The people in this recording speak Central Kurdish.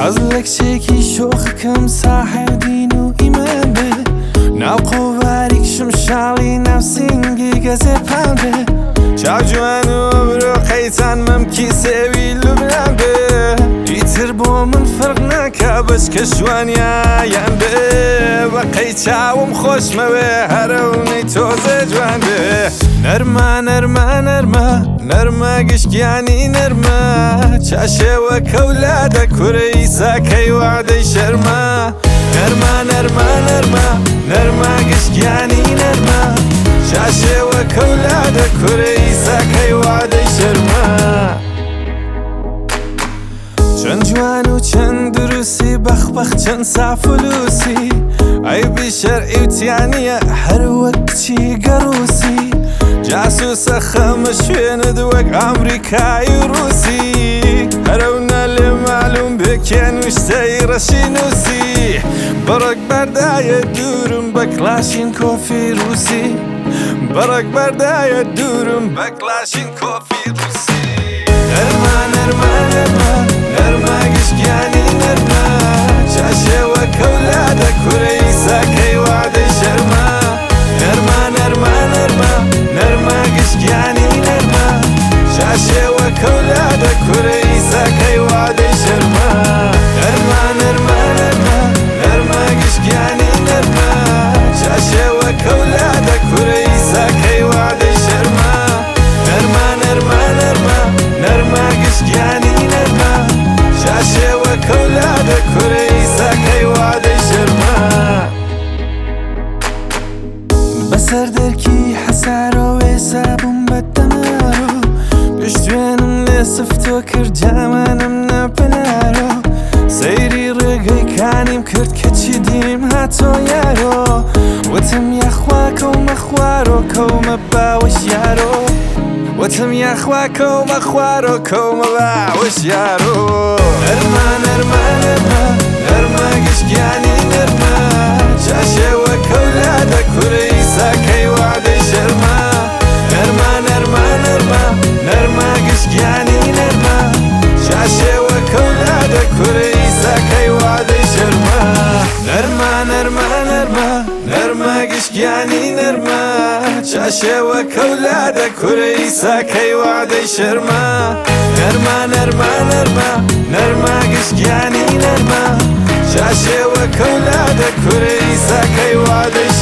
حەزڵێک شێکی شۆخەکەم ساحێ دین و ئیمان بێ ناو قۆڤاری کشم شاڵی ناو سینگی گەزێ پان بێ چاو جوان و ئەبرۆقەی چانمەمکی سێوی لوبنان بێ ئیتر بۆ من فەرق ناکا بەچکە جوانیایان بێ بەقەی چاوم خۆشمەوێ هەرەونەی تۆزە جوان بێ نەرمە نەرمە نەرمە نەرمە گشتیانی نەرمە چاشێوە کەولادە کوورەی ساکەی وادەی شەرمە نەرمە نەرمە نەرمە نەرمە گشتیانی نەرمە چاشێوە کەولادە کوورەی ساکەی وادەی شەرمە چەند جوان و چەند دروسی بەخبەخ چەند سافلوسی عیبی شەرعی وتیانیە هەر وەک کچی گەڕووسی جاسوسە خەمە شوێنت وەک ئەمریکای و ڕووسی هەرەونە لێ مالوم بێکێن وشتەی ڕەشی نووسی بەڕێک بەردایە دوورم بە کلاشین کۆفی ڕووسی بەڕێک بەردایە دوورم بە کلاشین کۆفی ڕووسی نەرمە نەرمە نەرمە نەرمە گشتیانی نەرمە چاشێوە کەولادە کوورەی ساکەی وادەی شەرمە نەرمە نەرمە نەرمە نەرمە گشتیانی نەرمە چاشێوە کەولادە کوورەی ساکەی وادەی شەرمە نەرمە نەرمە نەرمە نەرمە گشتیانی نەرمە چاشێوە کەولادە کوورەی ساکەی وادەی شەرمە نەرمە نەرمە نەرمە نەرمە گشتیانی نەرمە چاشێوە کەولادە کوورەی ساکەی وادەی شەرمە بەسەر دەرکی حەسارەوێ سابووم بە دەمارۆ پشتوێنم لێ سفتۆ کرد جامانم نەپەلارۆ سەیری ڕێگەی کانیم کرد کەچی دیم هاتۆ یارۆ وتم یاخوا کەومە خوارۆ کەومە باوەش یارۆ وتم یاخوا کەومە خوارۆ کەومە باوەش یارۆ نەرمە نەرمە نەرمە نەرمە گشتیانی نەرمە چاشێوە کەولادە کوورەی ساکەی وادەی شەرمە نەرمە نەرمە نەرمە نەرمە گشتیانی نەرمە چاشێوە کەولادە کوورەی ساکەی وادەی شەرمە نەرمە نەرمە نەرمە نەرمە گشتیانی نەرمە چاشێوە کەولادە کوورەی ساکەی وادەی شەرمە نەرمە نەرمە نەرمە نەرمە گشتیانی نەرمە چاشێوە کەولادە کوورەی ساکەی وادەی